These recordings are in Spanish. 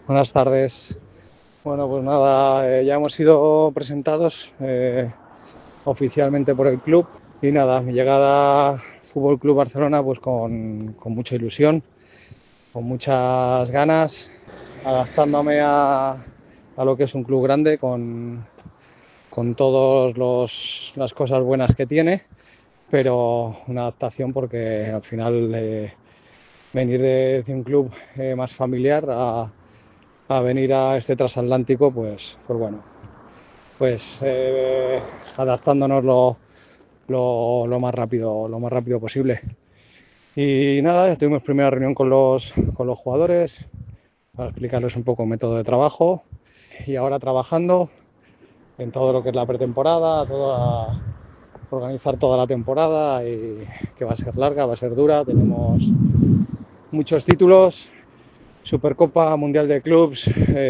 Buenas tardes. Bueno, pues nada, ya hemos sido presentados oficialmente por el club y nada, mi llegada al Fútbol Club Barcelona pues con mucha ilusión, con muchas ganas, adaptándome a lo que es un club grande, con todas las cosas buenas que tiene, pero una adaptación porque al final venir de un club más familiar a venir a este transatlántico, pues bueno, pues adaptándonos lo más rápido posible. Y nada, tuvimos primera reunión con los jugadores para explicarles un poco el método de trabajo y ahora trabajando en todo lo que es la pretemporada, organizar toda la temporada y que va a ser larga, va a ser dura, tenemos muchos títulos, Supercopa, Mundial de Clubs,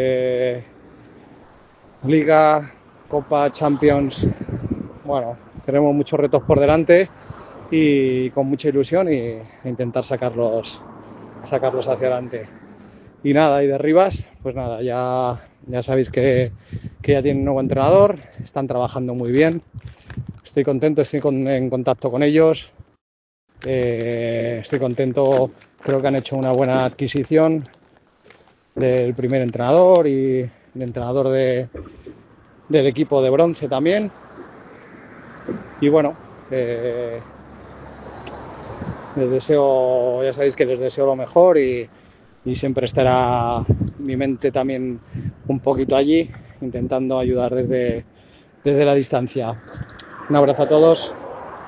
Liga, Copa, Champions. Bueno, tenemos muchos retos por delante y con mucha ilusión e intentar sacarlos hacia adelante. Y nada, y de Rivas, pues nada, ya sabéis que ya tienen un nuevo entrenador, están trabajando muy bien, estoy contento, en contacto con ellos, estoy contento, creo que han hecho una buena adquisición del primer entrenador y el entrenador del equipo de bronce también. Y bueno, les deseo, ya sabéis que les deseo lo mejor y siempre estará mi mente también un poquito allí, intentando ayudar desde la distancia. Un abrazo a todos.